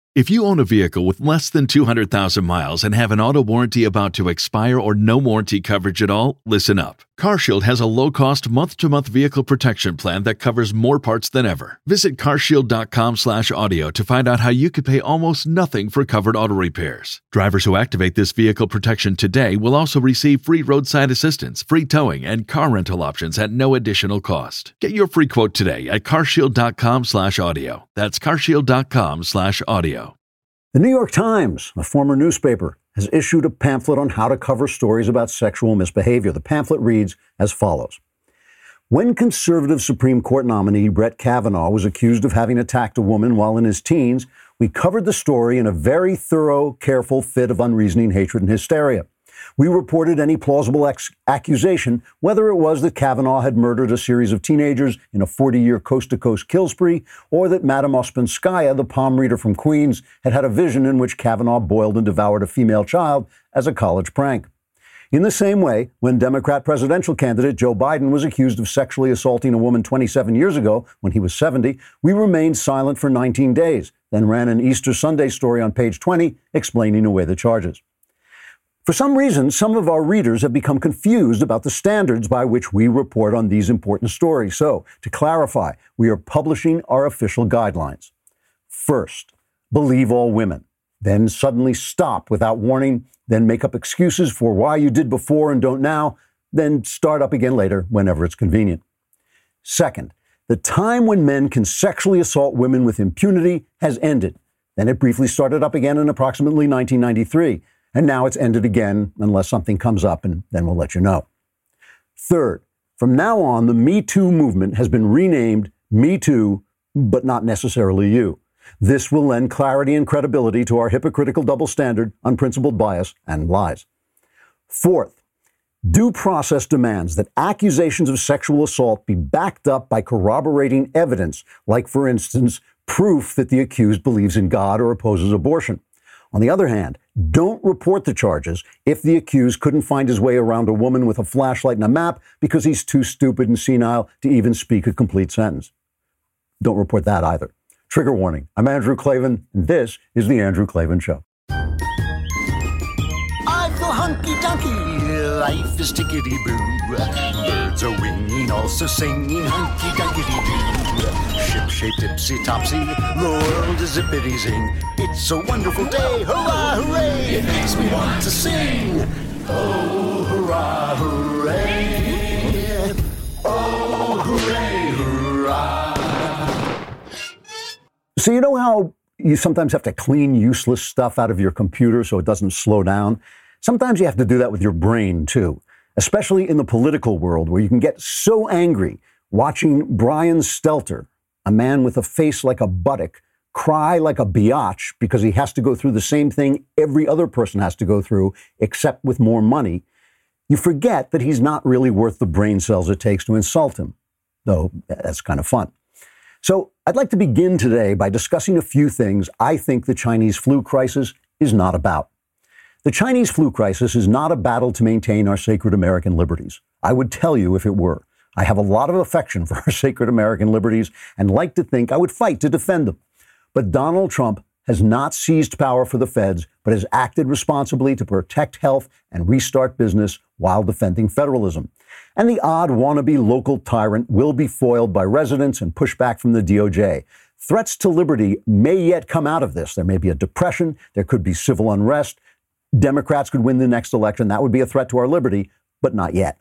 If you own a vehicle with less than 200,000 miles and have an auto warranty about to expire or no warranty coverage at all, listen up. CarShield has a low-cost month-to-month vehicle protection plan that covers more parts than ever. Visit carshield.com/audio to find out how you could pay almost nothing for covered auto repairs. Drivers who activate this vehicle protection today will also receive free roadside assistance, free towing, and car rental options at no additional cost. Get your free quote today at carshield.com/audio. That's carshield.com/audio. The New York Times, a former newspaper, has issued a pamphlet on how to cover stories about sexual misbehavior. The pamphlet reads as follows. When conservative Supreme Court nominee Brett Kavanaugh was accused of having attacked a woman while in his teens, we covered the story in a very thorough, careful fit of unreasoning hatred and hysteria. We reported any plausible accusation, whether it was that Kavanaugh had murdered a series of teenagers in a 40-year coast-to-coast kill spree, or that Madame Ospenskaya, the palm reader from Queens, had had a vision in which Kavanaugh boiled and devoured a female child as a college prank. In the same way, when Democrat presidential candidate Joe Biden was accused of sexually assaulting a woman 27 years ago when he was 70, we remained silent for 19 days, then ran an Easter Sunday story on page 20 explaining away the charges. For some reason, some of our readers have become confused about the standards by which we report on these important stories. So, to clarify, we are publishing our official guidelines. First, believe all women. Then suddenly stop without warning. Then make up excuses for why you did before and don't now. Then start up again later whenever it's convenient. Second, the time when men can sexually assault women with impunity has ended. Then it briefly started up again in approximately 1993. And now it's ended again unless something comes up, and then we'll let you know. Third, from now on, the Me Too movement has been renamed Me Too, but not necessarily you. This will lend clarity and credibility to our hypocritical double standard, unprincipled bias, and lies. Fourth, due process demands that accusations of sexual assault be backed up by corroborating evidence, like, for instance, proof that the accused believes in God or opposes abortion. On the other hand, don't report the charges if the accused couldn't find his way around a woman with a flashlight and a map because he's too stupid and senile to even speak a complete sentence. Don't report that either. Trigger warning. I'm Andrew Klavan, and this is The Andrew Klavan Show. I feel hunky-dunky. Life is tickety-boo. Birds are winging, also singing hunky-dunky-doo. Ship-shaped, ipsy-topsy, the world is zippity-zing. It's a wonderful day, hurrah, hooray! It makes me want to sing. Oh, hurrah, hooray! Oh, hooray, hurrah! So you know how you sometimes have to clean useless stuff out of your computer so it doesn't slow down? Sometimes you have to do that with your brain, too, especially in the political world where you can get so angry watching Brian Stelter, a man with a face like a buttock, cry like a biatch because he has to go through the same thing every other person has to go through, except with more money. You forget that he's not really worth the brain cells it takes to insult him, though that's kind of fun. So I'd like to begin today by discussing a few things I think the Chinese flu crisis is not about. The Chinese flu crisis is not a battle to maintain our sacred American liberties. I would tell you if it were. I have a lot of affection for our sacred American liberties and like to think I would fight to defend them. But Donald Trump has not seized power for the feds, but has acted responsibly to protect health and restart business while defending federalism. And the odd wannabe local tyrant will be foiled by residents and pushback from the DOJ. Threats to liberty may yet come out of this. There may be a depression. There could be civil unrest. Democrats could win the next election. That would be a threat to our liberty, but not yet.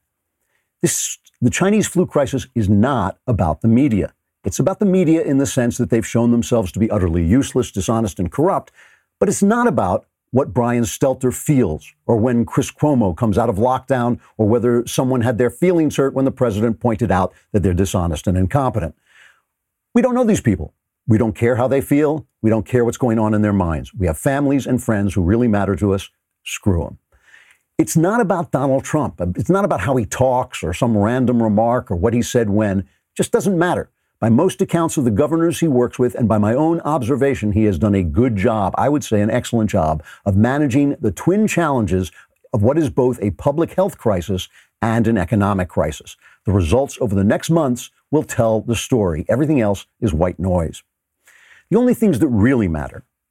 The Chinese flu crisis is not about the media. It's about the media in the sense that they've shown themselves to be utterly useless, dishonest, and corrupt. But it's not about what Brian Stelter feels, or when Chris Cuomo comes out of lockdown, or whether someone had their feelings hurt when the president pointed out that they're dishonest and incompetent. We don't know these people. We don't care how they feel. We don't care what's going on in their minds. We have families and friends who really matter to us. Screw them. It's not about Donald Trump. It's not about how he talks or some random remark or what he said when. It just doesn't matter. By most accounts of the governors he works with and by my own observation, he has done a good job, I would say an excellent job, of managing the twin challenges of what is both a public health crisis and an economic crisis. The results over the next months will tell the story. Everything else is white noise. The only things that really matter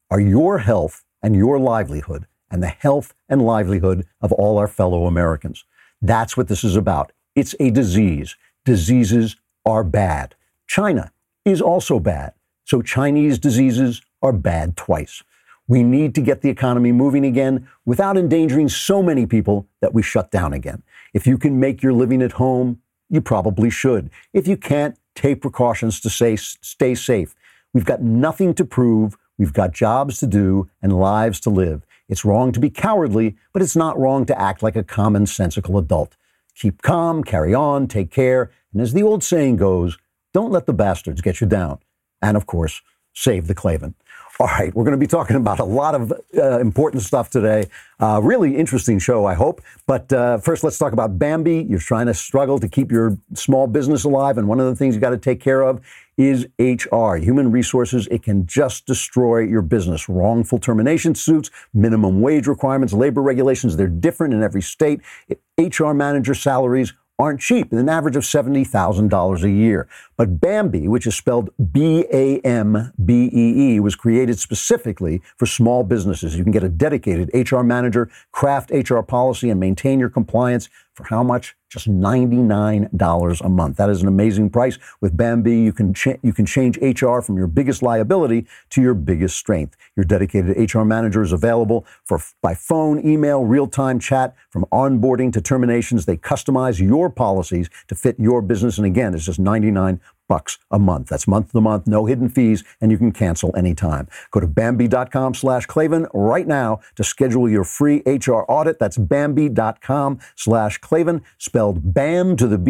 are your health and your livelihood and the health and livelihood of all our fellow Americans. That's what this is about. It's a disease. Diseases are bad. China is also bad. So Chinese diseases are bad twice. We need to get the economy moving again without endangering so many people that we shut down again. If you can make your living at home, you probably should. If you can't, take precautions to stay safe. We've got nothing to prove. We've got jobs to do and lives to live. It's wrong to be cowardly, but it's not wrong to act like a commonsensical adult. Keep calm, carry on, take care, and as the old saying goes, don't let the bastards get you down. And of course, save the Klavan. All right, we're going to be talking about a lot of important stuff today. Really interesting show, I hope. But first, let's talk about Bambee. You're trying to struggle to keep your small business alive, and one of the things you got to take care of is HR, human resources. It can just destroy your business. Wrongful termination suits, minimum wage requirements, labor regulations, they're different in every state. HR manager salaries aren't cheap, an average of $70,000 a year. But Bambee, which is spelled B-A-M-B-E-E, was created specifically for small businesses. You can get a dedicated HR manager, craft HR policy, and maintain your compliance for how much? Just $99 a month. That is an amazing price. With Bambee, you can change HR from your biggest liability to your biggest strength. Your dedicated HR manager is available by phone, email, real-time chat, from onboarding to terminations. They customize your policies to fit your business. And again, it's just $99 a month. That's month to month, no hidden fees, and you can cancel anytime. Go to Bambee.com/Klavan right now to schedule your free HR audit. That's Bambee.com/Klavan, spelled BAM to the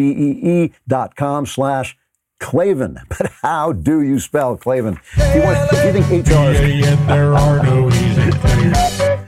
BEE.com/Klavan. But how do you spell Klavan? If you think HR is... there are no easy things.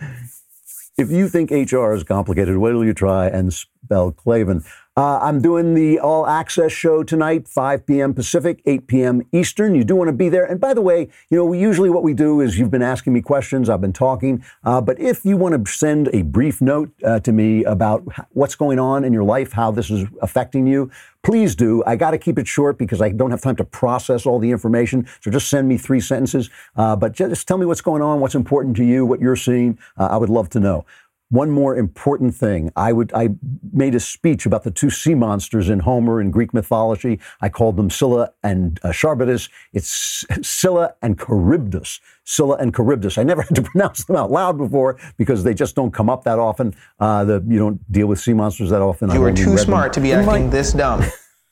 If you think HR is complicated, wait till you try and spell Klavan. I'm doing the All Access show tonight, 5 p.m. Pacific, 8 p.m. Eastern. You do want to be there. And by the way, usually what we do is you've been asking me questions. I've been talking. But if you want to send a brief note to me about what's going on in your life, how this is affecting you, please do. I got to keep it short because I don't have time to process all the information. So just send me 3 sentences. But just tell me what's going on, what's important to you, what you're seeing. I would love to know. One more important thing. I made a speech about the 2 sea monsters in Homer in Greek mythology. I called them Scylla and Charybdis. It's Scylla and Charybdis. Scylla and Charybdis. I never had to pronounce them out loud before because they just don't come up that often. You don't deal with sea monsters that often. You were too smart to be acting this dumb.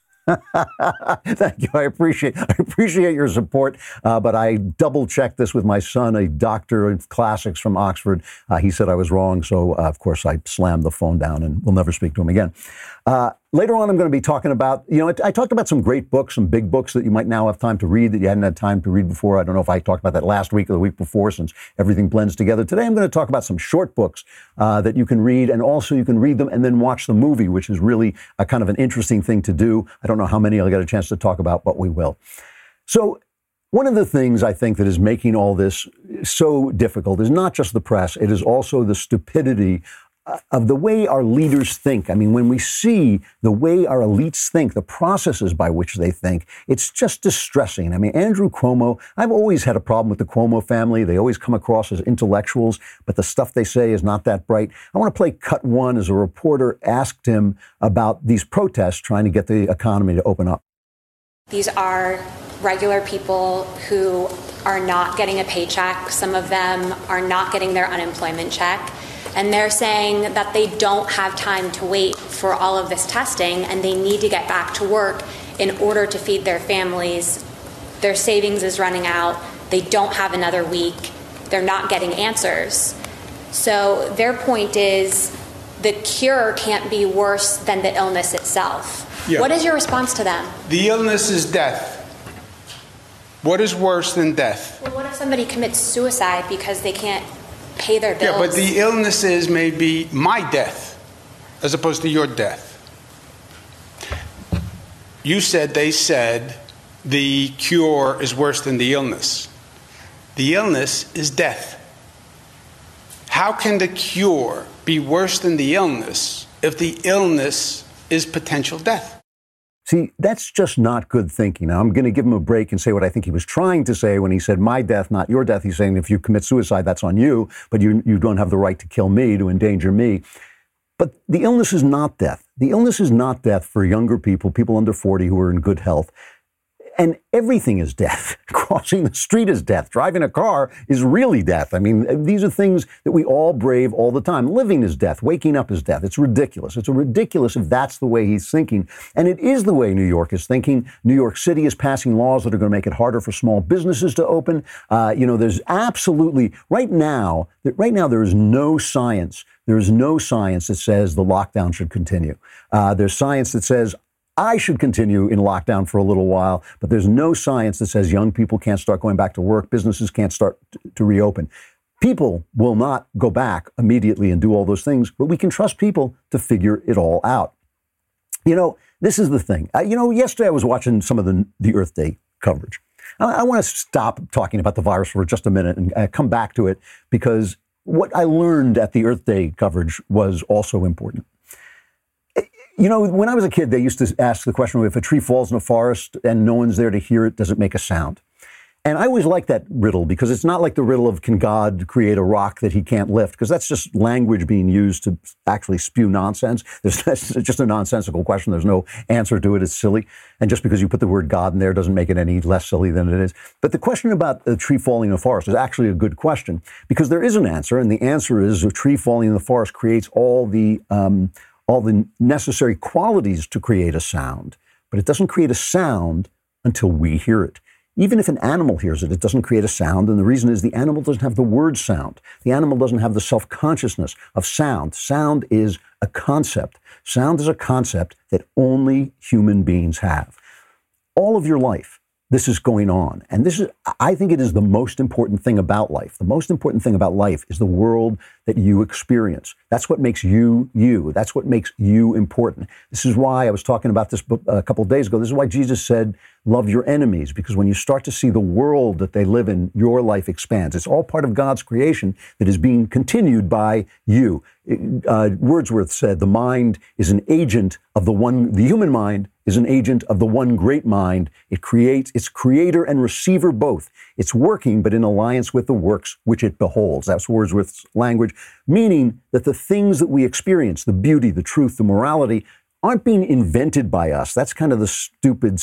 Thank you. I appreciate your support. But I double-checked this with my son, a doctor of classics from Oxford. He said I was wrong. So, of course, I slammed the phone down and we'll never speak to him again. Later on, I'm going to be talking about, I talked about some great books, some big books that you might now have time to read that you hadn't had time to read before. I don't know if I talked about that last week or the week before since everything blends together. Today, I'm going to talk about some short books that you can read, and also you can read them and then watch the movie, which is really a kind of an interesting thing to do. I don't know how many I'll get a chance to talk about, but we will. So one of the things I think that is making all this so difficult is not just the press. It is also the stupidity of the way our leaders think. I mean, when we see the way our elites think, the processes by which they think, it's just distressing. I mean, Andrew Cuomo, I've always had a problem with the Cuomo family. They always come across as intellectuals, but the stuff they say is not that bright. I want to play cut 1 as a reporter asked him about these protests trying to get the economy to open up. These are regular people who are not getting a paycheck. Some of them are not getting their unemployment check. And they're saying that they don't have time to wait for all of this testing and they need to get back to work in order to feed their families. Their savings is running out. They don't have another week. They're not getting answers. So their point is the cure can't be worse than the illness itself. Yeah. What is your response to them? The illness is death. What is worse than death? Well, what if somebody commits suicide because they can't pay their bills? Yeah, but the illnesses may be my death as opposed to your death. You said they said the cure is worse than the illness. The illness is death. How can the cure be worse than the illness if the illness is potential death? See, that's just not good thinking. Now, I'm going to give him a break and say what I think he was trying to say when he said, my death, not your death. He's saying if you commit suicide, that's on you, but you don't have the right to kill me, to endanger me. But the illness is not death. The illness is not death for younger people, people under 40 who are in good health. And everything is death. Crossing the street is death. Driving a car is really death. I mean, these are things that we all brave all the time. Living is death. Waking up is death. It's ridiculous. It's ridiculous if that's the way he's thinking. And it is the way New York is thinking. New York City is passing laws that are going to make it harder for small businesses to open. There's absolutely, right now, there is no science. There is no science that says the lockdown should continue. There's science that says I should continue in lockdown for a little while, but there's no science that says young people can't start going back to work, businesses can't start to reopen. People will not go back immediately and do all those things, but we can trust people to figure it all out. This is the thing. Yesterday I was watching some of the Earth Day coverage. I want to stop talking about the virus for just a minute and come back to it, because what I learned at the Earth Day coverage was also important. When I was a kid, they used to ask the question, if a tree falls in a forest and no one's there to hear it, does it make a sound? And I always liked that riddle, because it's not like the riddle of can God create a rock that he can't lift, because that's just language being used to actually spew nonsense. It's just a nonsensical question. There's no answer to it. It's silly. And just because you put the word God in there doesn't make it any less silly than it is. But the question about a tree falling in a forest is actually a good question, because there is an answer. And the answer is a tree falling in the forest creates all the necessary qualities to create a sound, but it doesn't create a sound until we hear it. Even if an animal hears it, it doesn't create a sound, and the reason is the animal doesn't have the word sound. The animal doesn't have the self-consciousness of sound. Sound is a concept. Sound is a concept that only human beings have. All of your life, this is going on. And I think it is the most important thing about life. The most important thing about life is the world that you experience. That's what makes you, you. That's what makes you important. This is why I was talking about this a couple of days ago. This is why Jesus said, love your enemies, because when you start to see the world that they live in, your life expands. It's all part of God's creation that is being continued by you. Wordsworth said, the mind is an agent of the human mind is an agent of the one great mind. It creates its creator and receiver both. It's working, but in alliance with the works which it beholds. That's Wordsworth's language, meaning that the things that we experience, the beauty, the truth, the morality, aren't being invented by us. That's kind of the stupid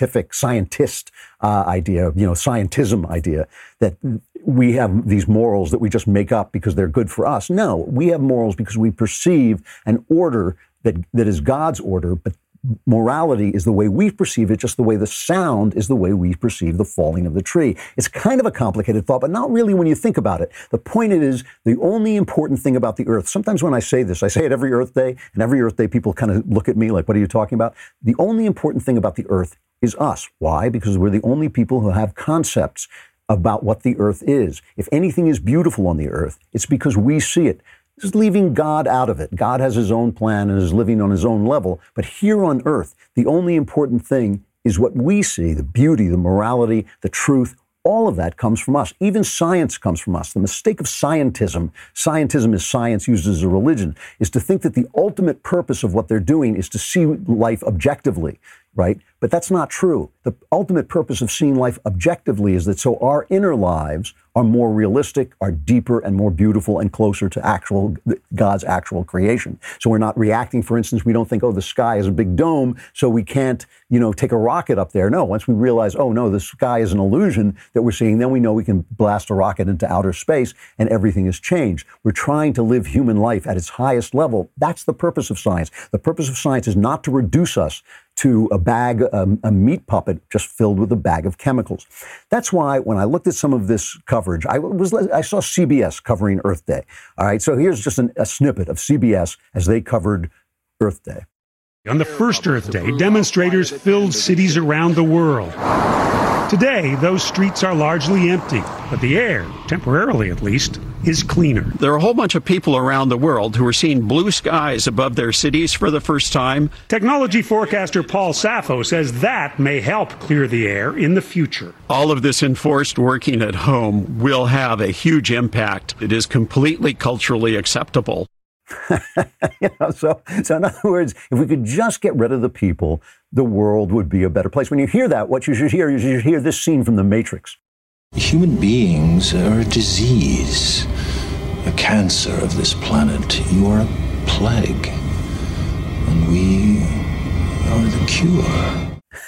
scientist idea, scientism idea, that we have these morals that we just make up because they're good for us. No, we have morals because we perceive an order that is God's order, but morality is the way we perceive it, just the way the sound is the way we perceive the falling of the tree. It's kind of a complicated thought, but not really when you think about it. The point is, the only important thing about the earth, sometimes when I say this, I say it every Earth Day, and every Earth Day people kind of look at me like, what are you talking about? The only important thing about the earth is us. Why? Because we're the only people who have concepts about what the earth is. If anything is beautiful on the earth, it's because we see it. Just leaving God out of it. God has his own plan and is living on his own level. But here on earth, the only important thing is what we see, the beauty, the morality, the truth. All of that comes from us. Even science comes from us. The mistake of scientism is science used as a religion, is to think that the ultimate purpose of what they're doing is to see life objectively, right? But that's not true. The ultimate purpose of seeing life objectively is that so our inner lives are more realistic, are deeper and more beautiful and closer to God's actual creation. So we're not reacting, for instance, we don't think, the sky is a big dome, so we can't, take a rocket up there. No, once we realize, no, the sky is an illusion that we're seeing, then we know we can blast a rocket into outer space and everything has changed. We're trying to live human life at its highest level. That's the purpose of science. The purpose of science is not to reduce us to a meat puppet just filled with a bag of chemicals. That's why when I looked at some of this coverage, I saw CBS covering Earth Day. All right, so here's just a snippet of CBS as they covered Earth Day. On the first Earth Day, demonstrators filled cities around the world. Today, those streets are largely empty, but the air, temporarily at least, is cleaner. There are a whole bunch of people around the world who are seeing blue skies above their cities for the first time. Technology forecaster Paul Saffo says that may help clear the air in the future. All of this enforced working at home will have a huge impact. It is completely culturally acceptable. So in other words, if we could just get rid of the people the world would be a better place. When you hear that, what you should hear this scene from The Matrix. Human beings are a disease, a cancer of this planet. You are a plague, and we are the cure.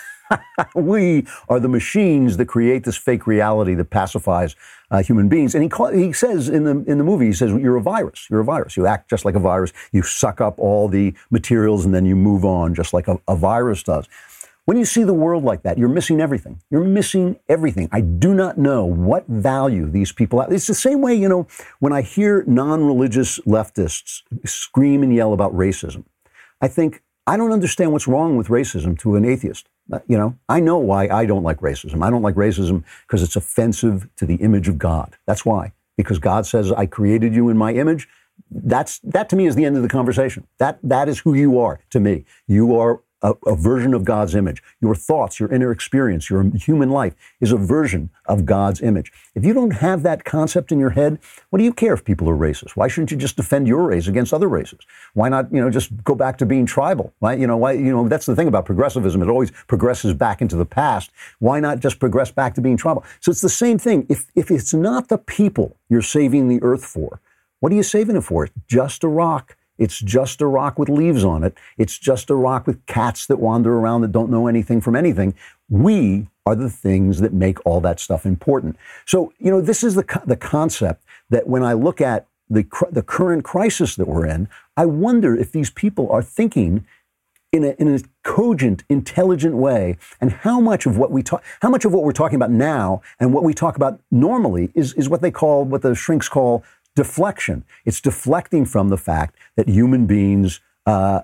We are the machines that create this fake reality that pacifies human beings. And he says in the movie, he says, you're a virus. You're a virus. You act just like a virus. You suck up all the materials and then you move on just like a virus does. When you see the world like that, you're missing everything. You're missing everything. I do not know what value these people have. It's the same way, when I hear non-religious leftists scream and yell about racism, I think, I don't understand what's wrong with racism to an atheist. I know why I don't like racism. I don't like racism because it's offensive to the image of God. That's why. Because God says, I created you in my image. That to me is the end of the conversation. That is who you are to me. You are a version of God's image. Your thoughts, your inner experience, your human life is a version of God's image. If you don't have that concept in your head, what do you care if people are racist? Why shouldn't you just defend your race against other races? Why not, just go back to being tribal? Why, that's the thing about progressivism. It always progresses back into the past. Why not just progress back to being tribal? So it's the same thing. If it's not the people you're saving the earth for, what are you saving it for? It's just a rock. It's just a rock with leaves on it. It's just a rock with cats that wander around that don't know anything from anything. We are the things that make all that stuff important. So, this is the concept that when I look at the current crisis that we're in, I wonder if these people are thinking in a cogent, intelligent way, and how much of what we're talking about now and what we talk about normally is what the shrinks call deflection. It's deflecting from the fact that human beings, die,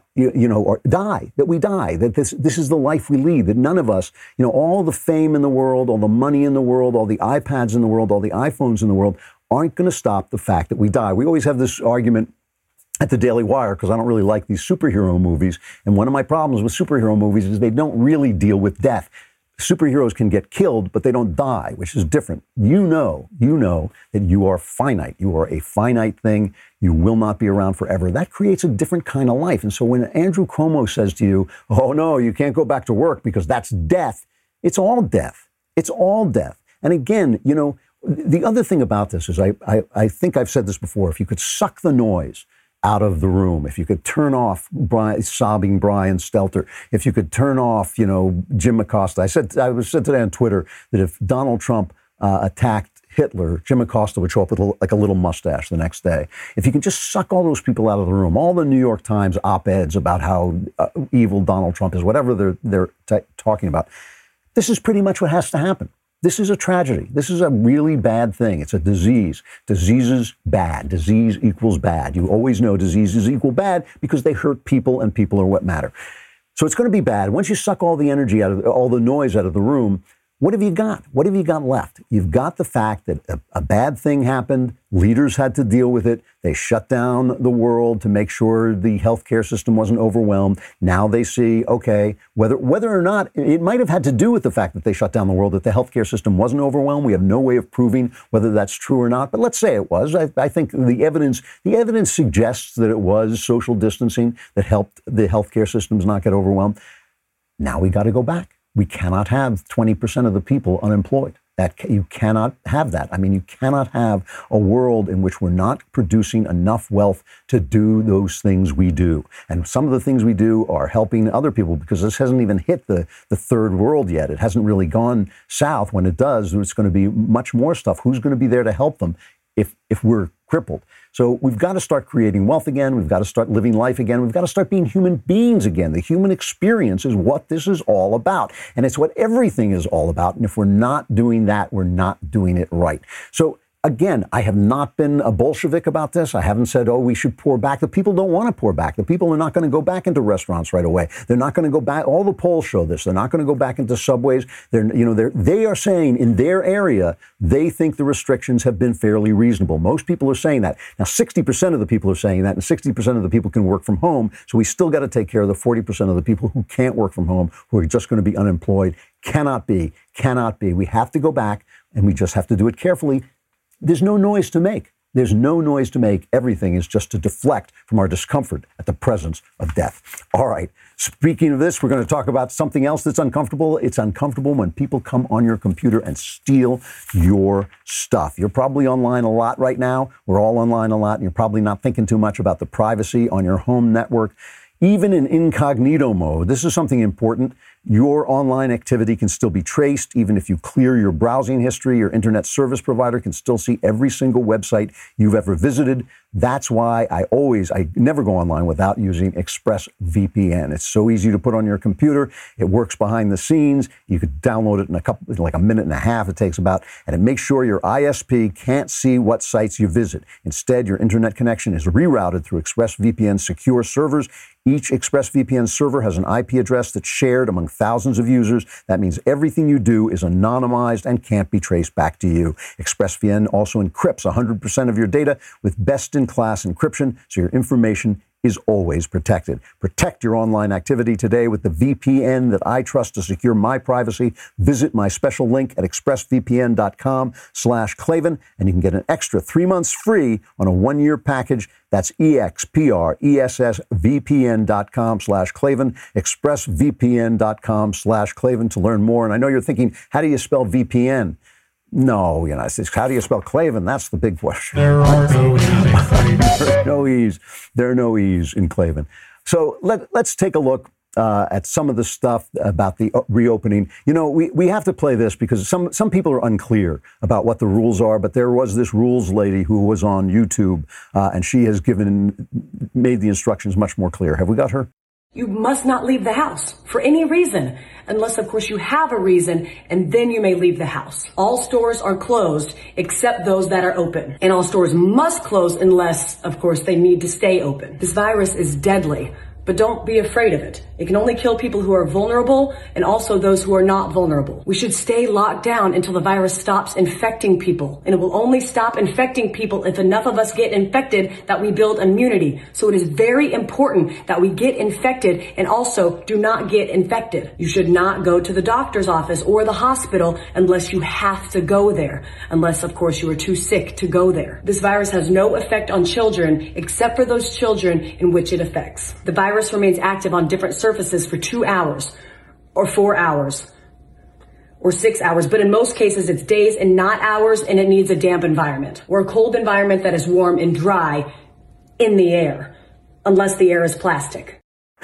that we die, that this is the life we lead, that none of us, all the fame in the world, all the money in the world, all the iPads in the world, all the iPhones in the world aren't going to stop the fact that we die. We always have this argument at the Daily Wire, because I don't really like these superhero movies. And one of my problems with superhero movies is they don't really deal with death. Superheroes can get killed, but they don't die, which is different. You know that you are finite. You are a finite thing. You will not be around forever. That creates a different kind of life. And so when Andrew Cuomo says to you, oh no, you can't go back to work because that's death, it's all death. It's all death. And again, the other thing about this is I think I've said this before, if you could suck the noise out of the room, if you could turn off sobbing Brian Stelter, if you could turn off, Jim Acosta. I said today on Twitter that if Donald Trump attacked Hitler, Jim Acosta would show up with a little mustache the next day. If you can just suck all those people out of the room, all the New York Times op-eds about how evil Donald Trump is, whatever they're talking about, this is pretty much what has to happen. This is a tragedy. This is a really bad thing. It's a disease. Disease is bad. Disease equals bad. You always know diseases equal bad because they hurt people and people are what matter. So it's going to be bad. Once you suck all the energy out of all the noise out of the room, what have you got? What have you got left? You've got the fact that a bad thing happened. Leaders had to deal with it. They shut down the world to make sure the healthcare system wasn't overwhelmed. Now they see, okay, whether or not it might have had to do with the fact that they shut down the world, that the healthcare system wasn't overwhelmed. We have no way of proving whether that's true or not. But let's say it was. I think the evidence suggests that it was social distancing that helped the healthcare systems not get overwhelmed. Now we got to go back. We cannot have 20% of the people unemployed. You cannot have that. I mean, you cannot have a world in which we're not producing enough wealth to do those things we do. And some of the things we do are helping other people because this hasn't even hit the third world yet. It hasn't really gone south. When it does, it's going to be much more stuff. Who's going to be there to help them if we're crippled? So we've got to start creating wealth again. We've got to start living life again. We've got to start being human beings again. The human experience is what this is all about. And it's what everything is all about. And if we're not doing that, we're not doing it right. So again, I have not been a Bolshevik about this. I haven't said, we should pour back. The people don't want to pour back. The people are not going to go back into restaurants right away. They're not going to go back. All the polls show this. They're not going to go back into subways. They are saying in their area, they think the restrictions have been fairly reasonable. Most people are saying that. Now, 60% of the people are saying that, and 60% of the people can work from home. So we still got to take care of the 40% of the people who can't work from home, who are just going to be unemployed. Cannot be. We have to go back, and we just have to do it carefully. There's no noise to make. There's no noise to make. Everything is just to deflect from our discomfort at the presence of death. All right. Speaking of this, we're going to talk about something else that's uncomfortable. It's uncomfortable when people come on your computer and steal your stuff. You're probably online a lot right now. We're all online a lot, and you're probably not thinking too much about the privacy on your home network. Even in incognito mode, this is something important. Your online activity can still be traced. Even if you clear your browsing history, your internet service provider can still see every single website you've ever visited. That's why I never go online without using ExpressVPN. It's so easy to put on your computer. It works behind the scenes. You could download it in like a minute and a half it takes about, and it makes sure your ISP can't see what sites you visit. Instead, your internet connection is rerouted through ExpressVPN secure servers. Each ExpressVPN server has an IP address that's shared among thousands of users. That means everything you do is anonymized and can't be traced back to you. ExpressVPN also encrypts 100% of your data with best-in-class encryption, so your information is always protected. Protect your online activity today with the VPN that I trust to secure my privacy. Visit my special link at expressvpn.com/Klavan, and you can get an extra 3 months free on a 1-year package. That's expressvpn.com/Klavan, expressvpn.com/Klavan to learn more. And I know you're thinking, how do you spell VPN? No, it's how do you spell Klavan? That's the big question. There are no E's. There are no E's in Klavan. So let's take a look at some of the stuff about the reopening. We have to play this because some people are unclear about what the rules are, but there was this rules lady who was on YouTube, and she has made the instructions much more clear. Have we got her? You must not leave the house for any reason, unless, of course, you have a reason, and then you may leave the house. All stores are closed except those that are open. And all stores must close unless, of course, they need to stay open. This virus is deadly, but don't be afraid of it. It can only kill people who are vulnerable and also those who are not vulnerable. We should stay locked down until the virus stops infecting people. And it will only stop infecting people if enough of us get infected that we build immunity. So it is very important that we get infected and also do not get infected. You should not go to the doctor's office or the hospital unless you have to go there. Unless, of course, you are too sick to go there. This virus has no effect on children except for those children in which it affects. The virus remains active on different surfaces for 2 hours or 4 hours or 6 hours, but in most cases it's days and not hours, and it needs a damp environment or a cold environment that is warm and dry in the air, unless the air is plastic.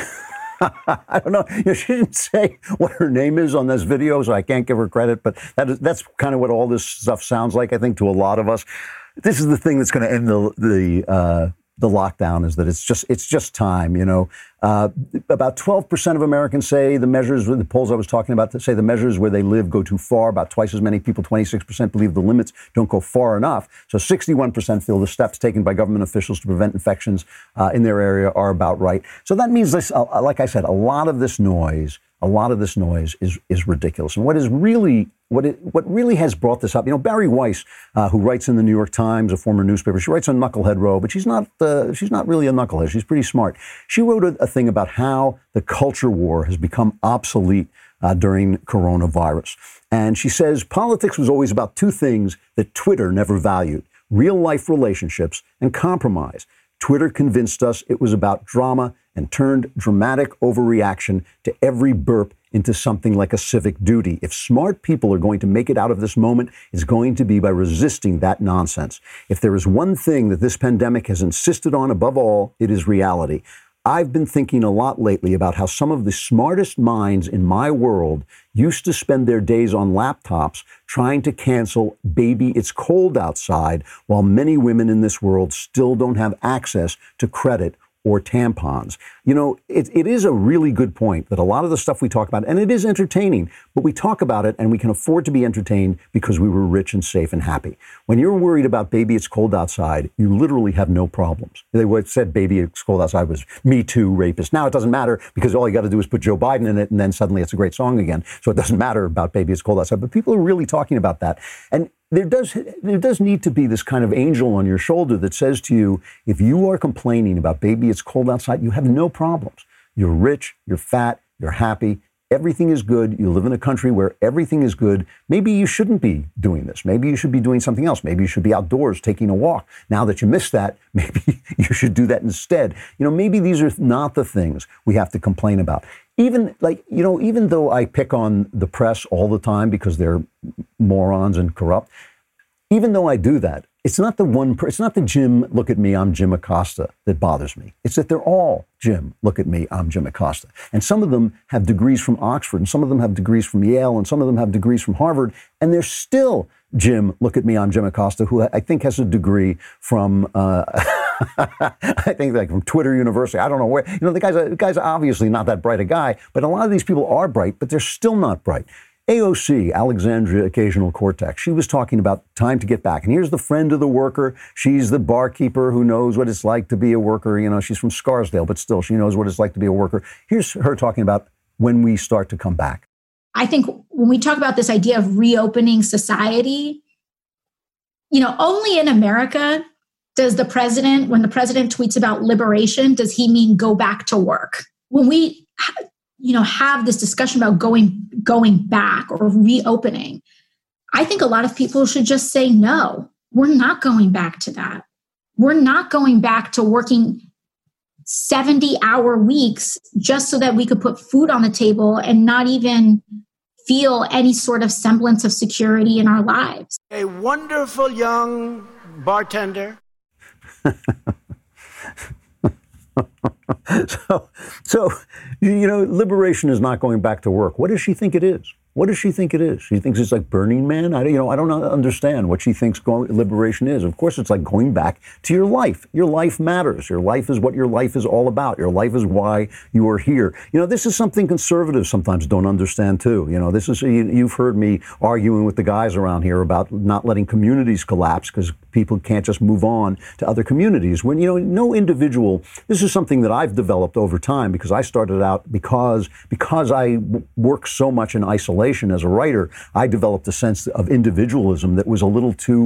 I don't know. She didn't say what her name is on this video, so I can't give her credit, but that's kind of what all this stuff sounds like, I think, to a lot of us. This is the thing that's going to end the lockdown, is that it's just time. About 12% of Americans say the polls I was talking about say the measures where they live go too far. About twice as many people, 26%, believe the limits don't go far enough. So 61% feel the steps taken by government officials to prevent infections in their area are about right. So that means this, like I said, a lot of this noise is ridiculous. And what really has brought this up, Barry Weiss, who writes in the New York Times, a former newspaper, she writes on Knucklehead Row, but she's not really a knucklehead. She's pretty smart. She wrote a thing about how the culture war has become obsolete during coronavirus. And she says politics was always about two things that Twitter never valued: real life relationships and compromise. Twitter convinced us it was about drama and turned dramatic overreaction to every burp into something like a civic duty. If smart people are going to make it out of this moment, it's going to be by resisting that nonsense. If there is one thing that this pandemic has insisted on above all, it is reality. I've been thinking a lot lately about how some of the smartest minds in my world used to spend their days on laptops trying to cancel Baby It's Cold Outside, while many women in this world still don't have access to credit or tampons. It is a really good point that a lot of the stuff we talk about, and it is entertaining, but we talk about it and we can afford to be entertained because we were rich and safe and happy. When you're worried about Baby It's Cold Outside, you literally have no problems. They said Baby It's Cold Outside was Me Too rapist. Now it doesn't matter because all you got to do is put Joe Biden in it and then suddenly it's a great song again. So it doesn't matter about Baby It's Cold Outside, but people are really talking about that. And there does need to be this kind of angel on your shoulder that says to you, if you are complaining about Baby It's Cold Outside, you have no problems. You're rich, you're fat, you're happy. everything is good, you live in a country where everything is good, maybe you shouldn't be doing this. Maybe you should be doing something else. Maybe you should be outdoors taking a walk. Now that you missed that, maybe you should do that instead. Maybe these are not the things we have to complain about. Even though I pick on the press all the time because they're morons and corrupt, even though I do that, it's not the Jim, look at me, I'm Jim Acosta that bothers me. It's that they're all Jim, look at me, I'm Jim Acosta. And some of them have degrees from Oxford, and some of them have degrees from Yale, and some of them have degrees from Harvard, and they're still Jim, look at me, I'm Jim Acosta, who I think has a degree from, I think like from Twitter University. I don't know where. The guy's obviously not that bright a guy, but a lot of these people are bright, but they're still not bright. AOC, Alexandria Occasional Cortex, she was talking about time to get back. And here's the friend of the worker. She's the barkeeper who knows what it's like to be a worker. She's from Scarsdale, but still she knows what it's like to be a worker. Here's her talking about when we start to come back. I think when we talk about this idea of reopening society, only in America does when the president tweets about liberation, does he mean go back to work? When we have this discussion about going back or reopening, I think a lot of people should just say, no, we're not going back to that. We're not going back to working 70-hour weeks just so that we could put food on the table and not even feel any sort of semblance of security in our lives. A wonderful young bartender. So, liberation is not going back to work. What does she think it is? What does she think it is? She thinks it's like Burning Man. I don't understand what she thinks liberation is. Of course, it's like going back to your life. Your life matters. Your life is what your life is all about. Your life is why you are here. This is something conservatives sometimes don't understand too. This is, you've heard me arguing with the guys around here about not letting communities collapse because people can't just move on to other communities. When, no individual, this is something that I've developed over time because I started out because I work so much in isolation as a writer, I developed a sense of individualism that was a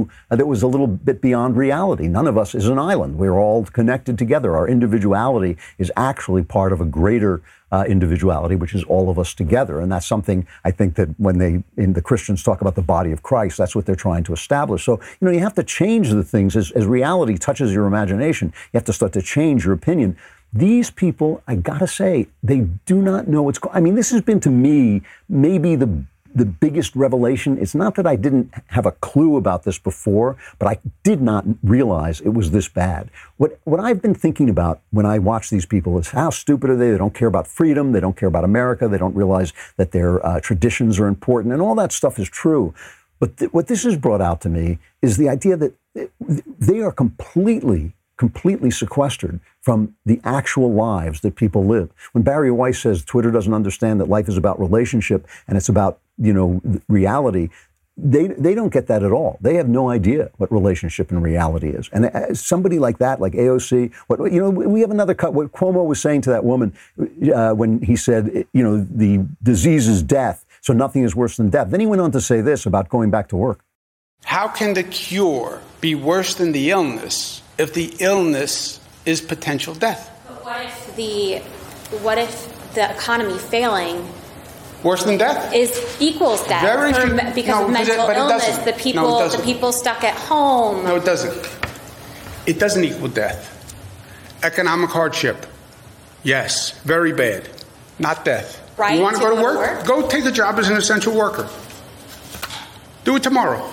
little bit beyond reality. None of us is an island. We're all connected together. Our individuality is actually part of a greater individuality, which is all of us together. And that's something I think that when the Christians talk about the body of Christ, that's what they're trying to establish. So, you have to change the things as reality touches your imagination. You have to start to change your opinion. These people, I gotta say, they do not know what's going on. I mean, this has been to me maybe the biggest revelation. It's not that I didn't have a clue about this before, but I did not realize it was this bad. What I've been thinking about when I watch these people is how stupid are they? They don't care about freedom. They don't care about America. They don't realize that their traditions are important, and all that stuff is true. But what this has brought out to me is the idea that they are completely sequestered from the actual lives that people live. When Barry Weiss says Twitter doesn't understand that life is about relationship and it's about, reality, they don't get that at all. They have no idea what relationship and reality is. And somebody like that, like AOC, we have another cut. What Cuomo was saying to that woman when he said, the disease is death, so nothing is worse than death. Then he went on to say this about going back to work. How can the cure be worse than the illness if the illness is potential death? But what if the economy failing worse than death equals death because of mental illness? The people stuck at home. No, it doesn't. It doesn't equal death. Economic hardship, yes, very bad. Not death. Right? You want to go to work? Go take a job as an essential worker. Do it tomorrow.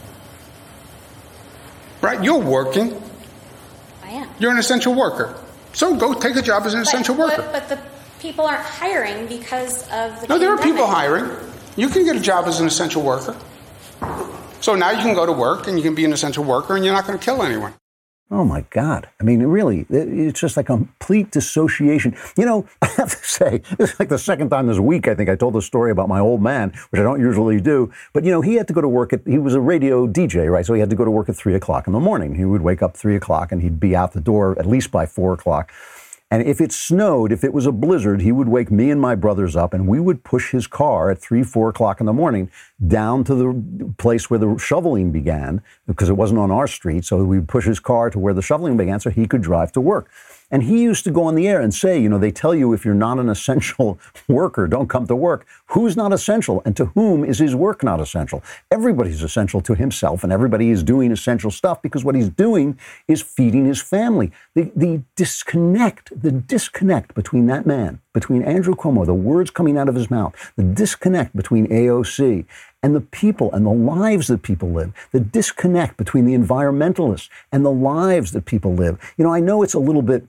Right? You're working. I am. You're an essential worker. So go take a job as an essential worker. But the people aren't hiring because of the No, there are people hiring. You can get a job as an essential worker. So now you can go to work and you can be an essential worker and you're not going to kill anyone. Oh, my God. I mean, really, it's just like a complete dissociation. I have to say, this is like the second time this week, I think I told the story about my old man, which I don't usually do. But, he had to go to work he was a radio DJ, right? So he had to go to work at 3 o'clock in the morning. He would wake up 3 o'clock and he'd be out the door at least by 4 o'clock. And if it snowed, if it was a blizzard, he would wake me and my brothers up and we would push his car at 3, 4 o'clock in the morning down to the place where the shoveling began, because it wasn't on our street. So we would push his car to where the shoveling began so he could drive to work. And he used to go on the air and say, they tell you if you're not an essential worker, don't come to work. Who's not essential, and to whom is his work not essential? Everybody's essential to himself, and everybody is doing essential stuff because what he's doing is feeding his family. The disconnect between that man, between Andrew Cuomo, the words coming out of his mouth, the disconnect between AOC and the people and the lives that people live, the disconnect between the environmentalists and the lives that people live. I know it's a little bit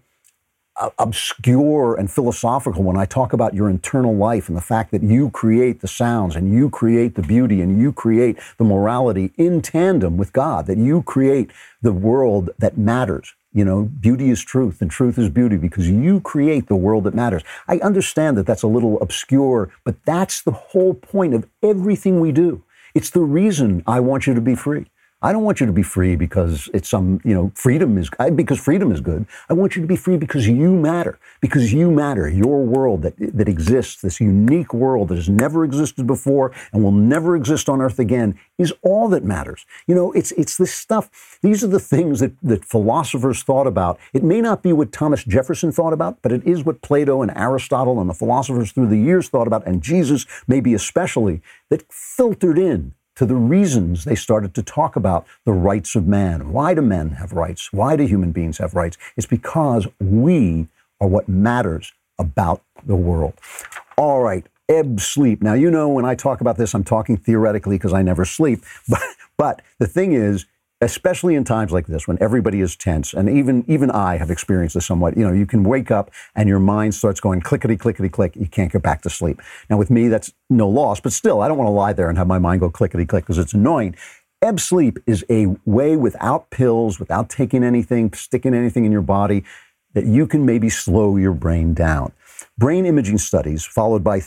obscure and philosophical when I talk about your internal life and the fact that you create the sounds and you create the beauty and you create the morality in tandem with God, that you create the world that matters. Beauty is truth and truth is beauty because you create the world that matters. I understand that that's a little obscure, but that's the whole point of everything we do. It's the reason I want you to be free. I don't want you to be free because it's freedom is good. I want you to be free because you matter. Because you matter. Your world that exists, this unique world that has never existed before and will never exist on earth again, is all that matters. It's this stuff. These are the things that philosophers thought about. It may not be what Thomas Jefferson thought about, but it is what Plato and Aristotle and the philosophers through the years thought about, and Jesus maybe especially, that filtered in to the reasons they started to talk about the rights of man. Why do men have rights? Why do human beings have rights? It's because we are what matters about the world. All right, ebb sleep. Now, when I talk about this, I'm talking theoretically because I never sleep. But the thing is, especially in times like this when everybody is tense, and even I have experienced this somewhat, you can wake up and your mind starts going clickety, clickety, click. You can't get back to sleep. Now with me, that's no loss, but still, I don't want to lie there and have my mind go clickety, click because it's annoying. Ebb sleep is a way without pills, without taking anything, sticking anything in your body, that you can maybe slow your brain down. Brain imaging studies followed by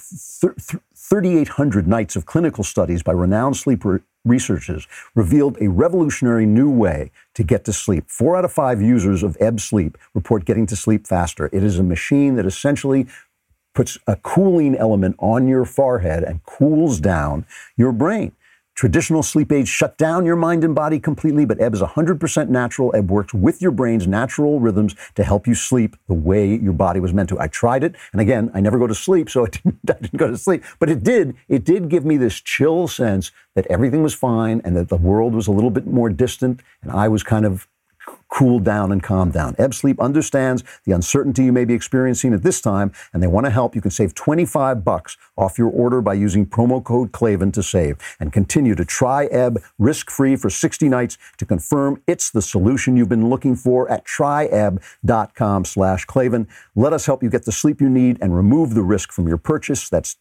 3,800 nights of clinical studies by renowned sleep researchers revealed a revolutionary new way to get to sleep. 4 out of 5 users of Ebb Sleep report getting to sleep faster. It is a machine that essentially puts a cooling element on your forehead and cools down your brain. Traditional sleep aids shut down your mind and body completely, but Ebb is 100% natural. Ebb works with your brain's natural rhythms to help you sleep the way your body was meant to. I tried it, and again, I never go to sleep, so I didn't go to sleep. But it did give me this chill sense that everything was fine and that the world was a little bit more distant, and I was kind of cooled down and calmed down. Ebb Sleep understands the uncertainty you may be experiencing at this time, and they want to help. You can save $25 off your order by using promo code Klavan to save, and continue to try Ebb risk-free for 60 nights to confirm it's the solution you've been looking for at tryebb.com/Klavan. Let us help you get the sleep you need and remove the risk from your purchase. That's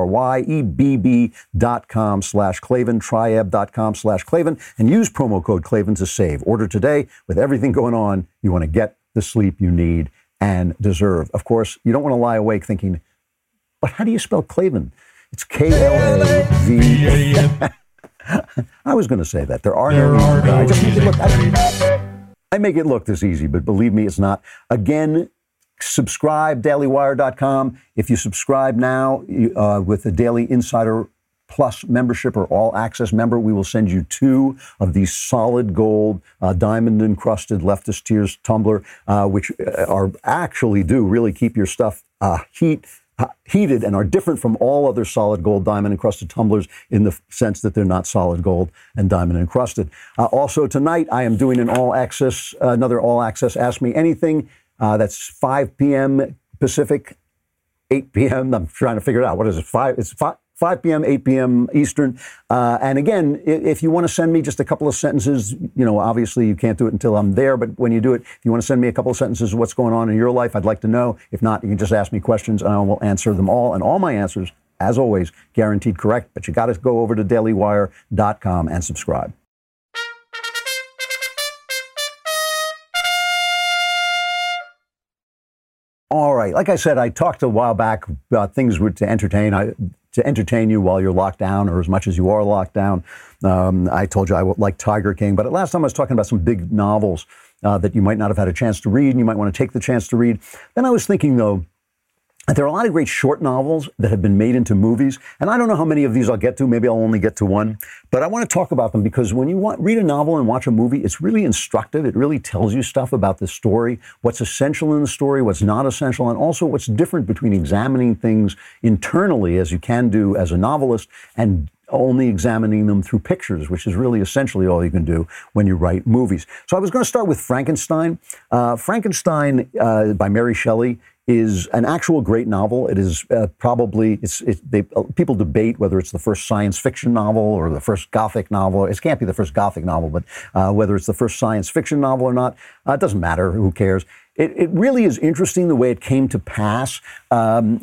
tryebb.com/Klavan, tryebb.com/Klavan, and use promo code Klavan to save. Order today. With everything going on, you want to get the sleep you need and deserve. Of course, you don't want to lie awake thinking, but how do you spell Klavan? It's K-L-A-V. I was going to say that. There are no easy. I just make it look. I make it look this easy, but believe me, it's not. Again, subscribe, dailywire.com. If you subscribe now with the Daily Insider Plus membership or All Access member, we will send you 2 of these solid gold, diamond-encrusted Leftist Tears tumbler, which are actually do really keep your stuff heated and are different from all other solid gold diamond-encrusted tumblers in the sense that they're not solid gold and diamond-encrusted. Also tonight, I am doing another All Access Ask Me Anything. That's 5 p.m. Pacific, 8 p.m. I'm trying to figure it out. What is it? 5 p.m., 8 p.m. Eastern. And again, if you want to send me just a couple of sentences, obviously you can't do it until I'm there, but when you do it, if you want to send me a couple of sentences of what's going on in your life, I'd like to know. If not, you can just ask me questions and I will answer them all. And all my answers, as always, guaranteed correct, but you got to go over to dailywire.com and subscribe. All right. Like I said, I talked a while back about things to entertain you while you're locked down, or as much as you are locked down. I told you I like Tiger King, but last time I was talking about some big novels that you might not have had a chance to read, and you might want to take the chance to read. Then I was thinking, though, There are a lot of great short novels that have been made into movies, and I don't know how many of these I'll get to. Maybe I'll only get to one, but I want to talk about them because when you read a novel and watch a movie, it's really instructive. It really tells you stuff about the story, what's essential in the story, what's not essential, and also what's different between examining things internally, as you can do as a novelist, and only examining them through pictures, which is really essentially all you can do when you write movies. So I was going to start with Frankenstein. Frankenstein by Mary Shelley is an actual great novel. It is people debate whether it's the first science fiction novel or the first Gothic novel. It can't be the first Gothic novel, but whether it's the first science fiction novel or not, it doesn't matter. Who cares? It really is interesting the way it came to pass. In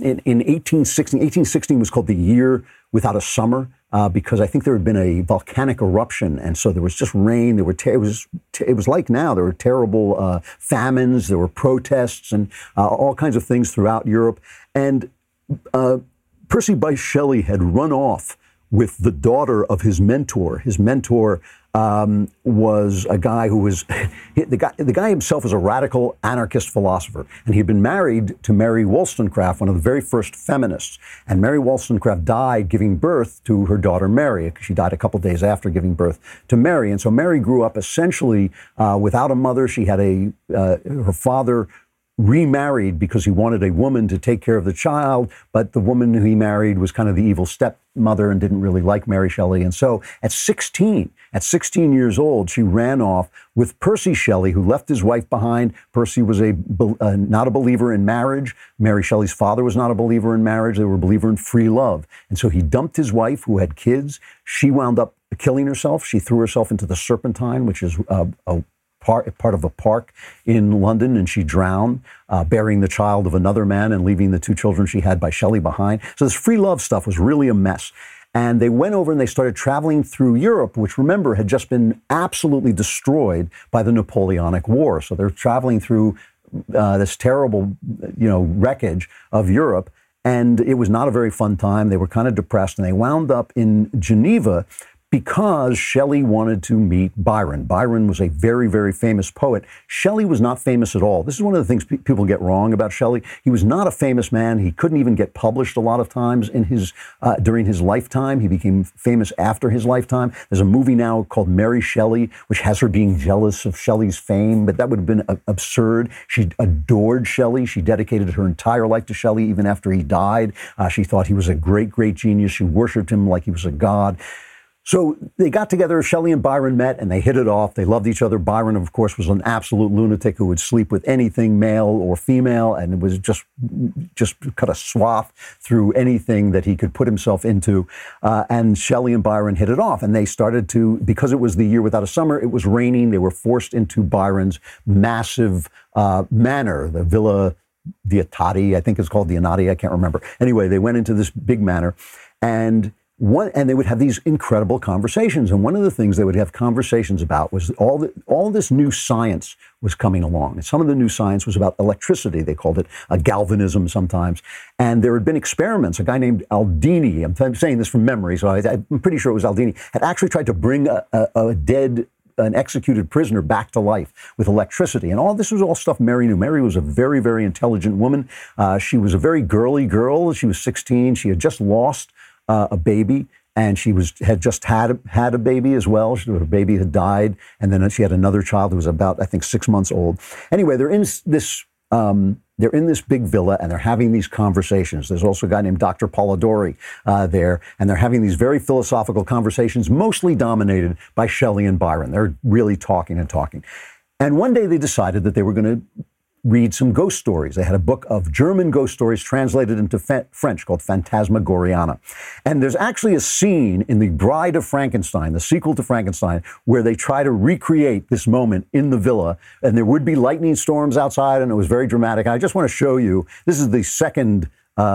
1816 was called the year without a summer. Because I think there had been a volcanic eruption, and so there was just rain. It was like now. There were terrible famines. There were protests and all kinds of things throughout Europe. And Percy Bysshe Shelley had run off with the daughter of his mentor. His mentor was a guy who was the guy himself was a radical anarchist philosopher, and he'd been married to Mary Wollstonecraft, one of the very first feminists. And Mary Wollstonecraft died giving birth to her daughter Mary. She died a couple days after giving birth to Mary, and so Mary grew up essentially without a mother. She had her father remarried because he wanted a woman to take care of the child, but the woman who he married was kind of the evil stepmother and didn't really like Mary Shelley. And so at 16 years old, she ran off with Percy Shelley, who left his wife behind. Percy was not a believer in marriage. Mary Shelley's father was not a believer in marriage. They were a believer in free love. And so he dumped his wife, who had kids. She wound up killing herself. She threw herself into the Serpentine, which is part of a park in London, and she drowned, burying the child of another man and leaving the two children she had by Shelley behind. So this free love stuff was really a mess. And they went over and they started traveling through Europe, which, remember, had just been absolutely destroyed by the Napoleonic War. So they're traveling through this terrible, wreckage of Europe. And it was not a very fun time. They were kind of depressed, and they wound up in Geneva because Shelley wanted to meet Byron. Byron was a very, very famous poet. Shelley was not famous at all. This is one of the things people get wrong about Shelley. He was not a famous man. He couldn't even get published a lot of times during his lifetime. He became famous after his lifetime. There's a movie now called Mary Shelley, which has her being jealous of Shelley's fame, but that would have been absurd. She adored Shelley. She dedicated her entire life to Shelley even after he died. She thought he was a great, great genius. She worshipped him like he was a god. So they got together, Shelley and Byron met, and they hit it off. They loved each other. Byron, of course, was an absolute lunatic who would sleep with anything, male or female, and it was just cut a swath through anything that he could put himself into. And Shelley and Byron hit it off, and they started to, because it was the year without a summer, it was raining, they were forced into Byron's massive manor, the Villa Diodati, I think it's called Diodati, I can't remember. Anyway, they went into this big manor, and they would have these incredible conversations. And one of the things they would have conversations about was all this new science was coming along. And some of the new science was about electricity. They called it galvanism sometimes. And there had been experiments. A guy named Aldini, I'm saying this from memory, so I'm pretty sure it was Aldini, had actually tried to bring an executed prisoner back to life with electricity. And all this was all stuff Mary knew. Mary was a very, very intelligent woman. She was a very girly girl. She was 16. She had just lost a baby, and she had just had a baby as well. Her baby had died, and then she had another child who was about, I think, 6 months old. Anyway, they're in this big villa, and they're having these conversations. There's also a guy named Dr. Polidori there, and they're having these very philosophical conversations, mostly dominated by Shelley and Byron. They're really talking and talking. And one day they decided that they were going to read some ghost stories. They had a book of German ghost stories translated into French called Phantasmagoriana. And there's actually a scene in The Bride of Frankenstein, the sequel to Frankenstein, where they try to recreate this moment in the villa. And there would be lightning storms outside, and it was very dramatic. I just want to show you, this is the second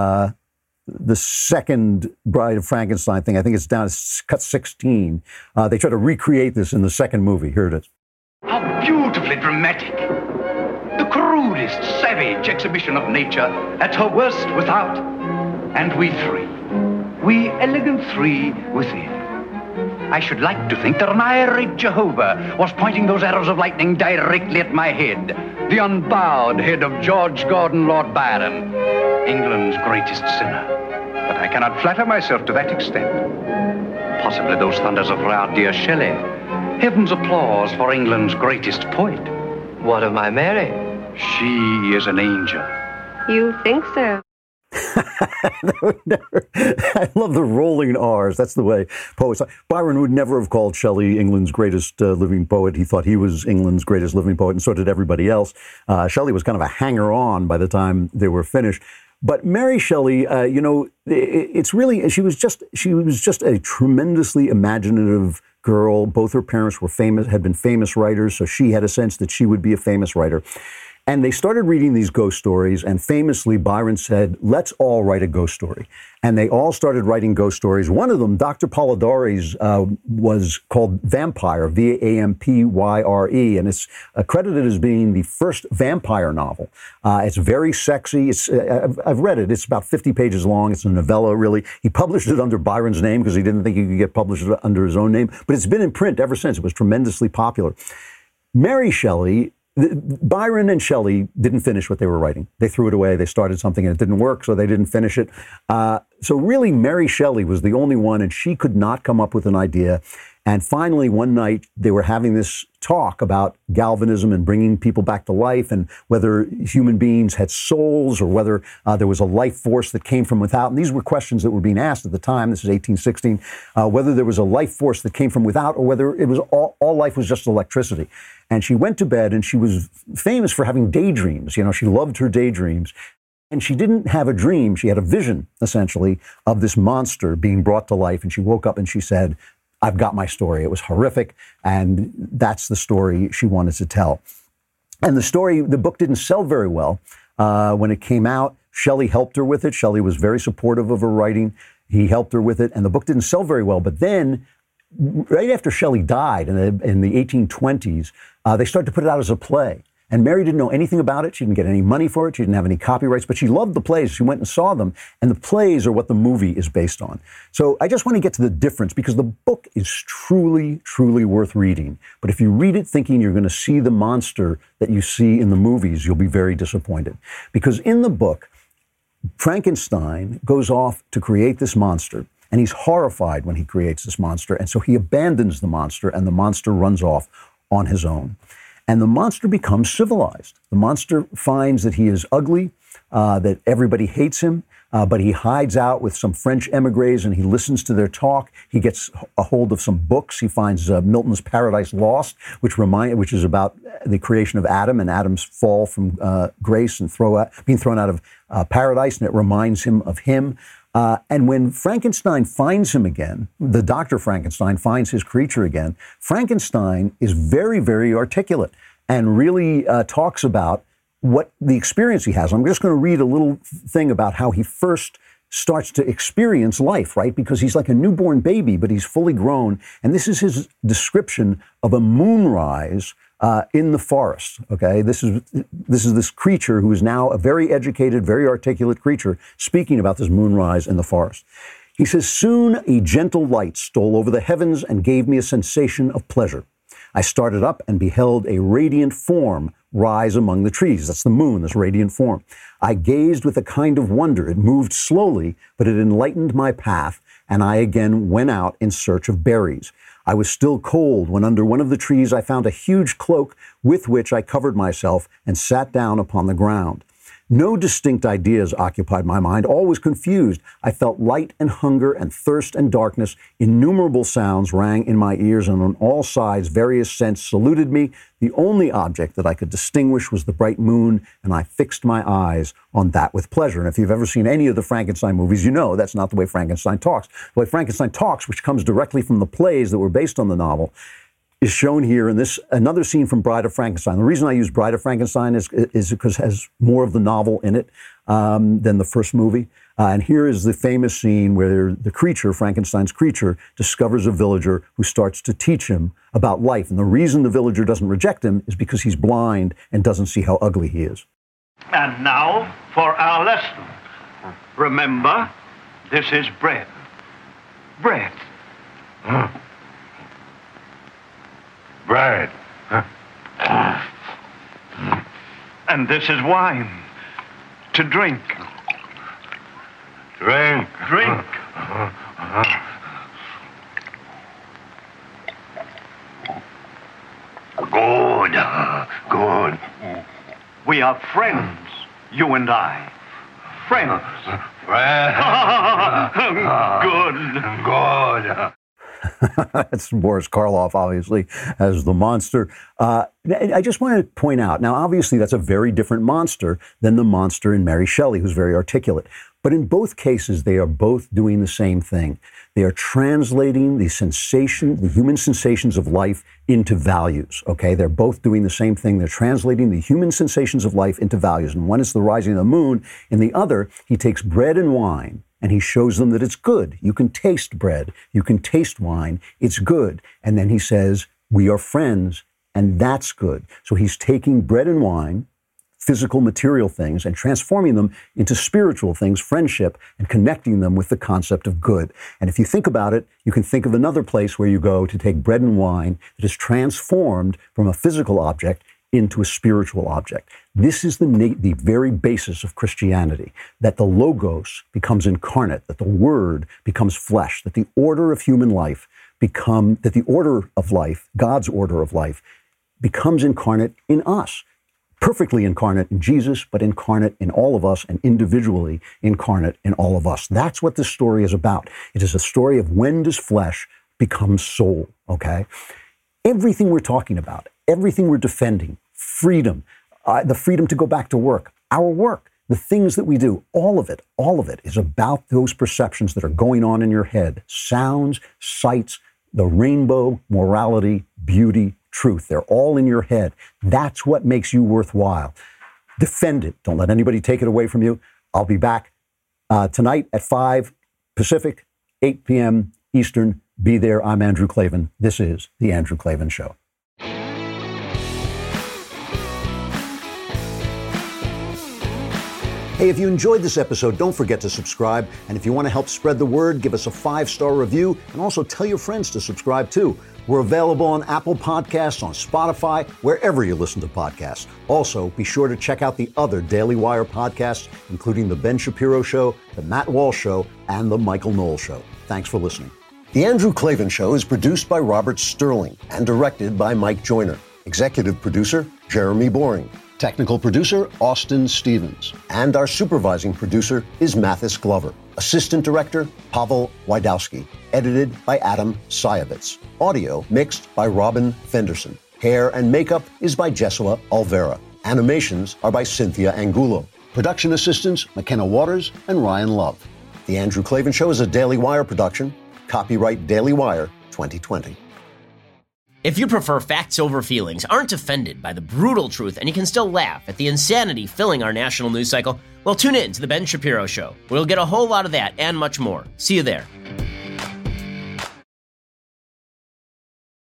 Bride of Frankenstein thing. I think it's down to cut 16. They try to recreate this in the second movie. Here it is. How beautifully dramatic. The crudest, savage exhibition of nature at her worst without, and we three, we elegant three within. I should like to think that an irate Jehovah was pointing those arrows of lightning directly at my head, the unbowed head of George Gordon Lord Byron, England's greatest sinner. But I cannot flatter myself to that extent. Possibly those thunders of our dear Shelley, heaven's applause for England's greatest poet. What of my Mary? She is an angel. You think so? I love the rolling R's. That's the way poets. Byron would never have called Shelley England's greatest living poet. He thought he was England's greatest living poet, and so did everybody else. Shelley was kind of a hanger-on by the time they were finished. But Mary Shelley, it's really she was just a tremendously imaginative girl. Both her parents were had been famous writers, so she had a sense that she would be a famous writer. And they started reading these ghost stories, and famously Byron said, let's all write a ghost story. And they all started writing ghost stories. One of them, Dr. Polidori's, was called Vampire, Vampyre, and it's credited as being the first vampire novel. It's very sexy. I've read it. It's about 50 pages long. It's a novella, really. He published it under Byron's name because he didn't think he could get published under his own name. But it's been in print ever since. It was tremendously popular. Mary Shelley, Byron and Shelley didn't finish what they were writing. They threw it away. They started something and it didn't work, so they didn't finish it. So really, Mary Shelley was the only one, and she could not come up with an idea. And finally, one night, they were having this talk about galvanism and bringing people back to life, and whether human beings had souls or whether there was a life force that came from without. And these were questions that were being asked at the time. This is 1816, whether there was a life force that came from without or whether it was all life was just electricity. And she went to bed, and she was famous for having daydreams. You know, she loved her daydreams. And she didn't have a dream. She had a vision, essentially, of this monster being brought to life. And she woke up and she said, I've got my story. It was horrific, and that's the story she wanted to tell. And the book didn't sell very well. When it came out, Shelley helped her with it. Shelley was very supportive of her writing. He helped her with it, and the book didn't sell very well. But then, right after Shelley died in the 1820s, they started to put it out as a play. And Mary didn't know anything about it. She didn't get any money for it. She didn't have any copyrights, but she loved the plays. She went and saw them, and the plays are what the movie is based on. So I just want to get to the difference, because the book is truly, truly worth reading. But if you read it thinking you're going to see the monster that you see in the movies, you'll be very disappointed. Because in the book, Frankenstein goes off to create this monster, and he's horrified when he creates this monster, and so he abandons the monster, and the monster runs off on his own. And the monster becomes civilized. The monster finds that he is ugly, that everybody hates him, but he hides out with some French emigres and he listens to their talk. He gets a hold of some books. He finds Milton's Paradise Lost, which is about the creation of Adam and Adam's fall from grace and being thrown out of paradise, and it reminds him of him. And when Frankenstein finds him again, the Dr. Frankenstein finds his creature again, Frankenstein is very, very articulate and really talks about what the experience he has. I'm just going to read a little thing about how he first starts to experience life, right? Because he's like a newborn baby, but he's fully grown. And this is his description of a moonrise in the forest, okay? This is this creature who is now a very educated, very articulate creature speaking about this moonrise in the forest. He says, soon a gentle light stole over the heavens and gave me a sensation of pleasure. I started up and beheld a radiant form rise among the trees. That's the moon, this radiant form. I gazed with a kind of wonder. It moved slowly, but it enlightened my path, and I again went out in search of berries. I was still cold when under one of the trees I found a huge cloak with which I covered myself and sat down upon the ground. No distinct ideas occupied my mind. All was confused. I felt light and hunger and thirst and darkness. Innumerable sounds rang in my ears, and on all sides various scents saluted me. The only object that I could distinguish was the bright moon, and I fixed my eyes on that with pleasure. And if you've ever seen any of the Frankenstein movies, you know that's not the way Frankenstein talks. The way Frankenstein talks, which comes directly from the plays that were based on the novel, is shown here in this, another scene from Bride of Frankenstein. The reason I use Bride of Frankenstein is because it has more of the novel in it than the first movie. And here is the famous scene where the creature, Frankenstein's creature, discovers a villager who starts to teach him about life. And the reason the villager doesn't reject him is because he's blind and doesn't see how ugly he is. And now for our lesson. Remember, this is bread. Bread. Bread. And this is wine. To drink. Drink. Drink. Good. Good. We are friends, you and I. Friends. Good. That's Boris Karloff, obviously, as the monster. I just want to point out, now, obviously, that's a very different monster than the monster in Mary Shelley, who's very articulate. But in both cases, they are both doing the same thing. They are translating the human sensations of life into values, okay? They're both doing the same thing. They're translating the human sensations of life into values. And one is the rising of the moon. In the other, he takes bread and wine, and he shows them that it's good. You can taste bread. You can taste wine. It's good. And then he says, we are friends, and that's good. So he's taking bread and wine, physical, material things, and transforming them into spiritual things, friendship, and connecting them with the concept of good. And if you think about it, you can think of another place where you go to take bread and wine that is transformed from a physical object into a spiritual object. This is the very basis of Christianity, that the Logos becomes incarnate, that the Word becomes flesh, that the order of human life God's order of life, becomes incarnate in us. Perfectly incarnate in Jesus, but incarnate in all of us and individually incarnate in all of us. That's what this story is about. It is a story of when does flesh become soul, okay? Everything we're talking about, everything we're defending, freedom, the freedom to go back to work, our work, the things that we do, all of it is about those perceptions that are going on in your head. Sounds, sights, the rainbow, morality, beauty, truth. They're all in your head. That's what makes you worthwhile. Defend it. Don't let anybody take it away from you. I'll be back tonight at 5 Pacific, 8 p.m. Eastern. Be there. I'm Andrew Klavan. This is The Andrew Klavan Show. Hey, if you enjoyed this episode, don't forget to subscribe. And if you want to help spread the word, give us a 5-star review and also tell your friends to subscribe too. We're available on Apple Podcasts, on Spotify, wherever you listen to podcasts. Also, be sure to check out the other Daily Wire podcasts, including The Ben Shapiro Show, The Matt Walsh Show, and The Michael Knowles Show. Thanks for listening. The Andrew Klavan Show is produced by Robert Sterling and directed by Mike Joyner. Executive producer, Jeremy Boring. Technical producer, Austin Stevens. And our supervising producer is Mathis Glover. Assistant director, Pavel Wydowski. Edited by Adam Sayevitz. Audio mixed by Robin Fenderson. Hair and makeup is by Jesua Alvera. Animations are by Cynthia Angulo. Production assistants, McKenna Waters and Ryan Love. The Andrew Klavan Show is a Daily Wire production. Copyright Daily Wire 2020. If you prefer facts over feelings, aren't offended by the brutal truth, and you can still laugh at the insanity filling our national news cycle, well, tune in to The Ben Shapiro Show. We'll get a whole lot of that and much more. See you there.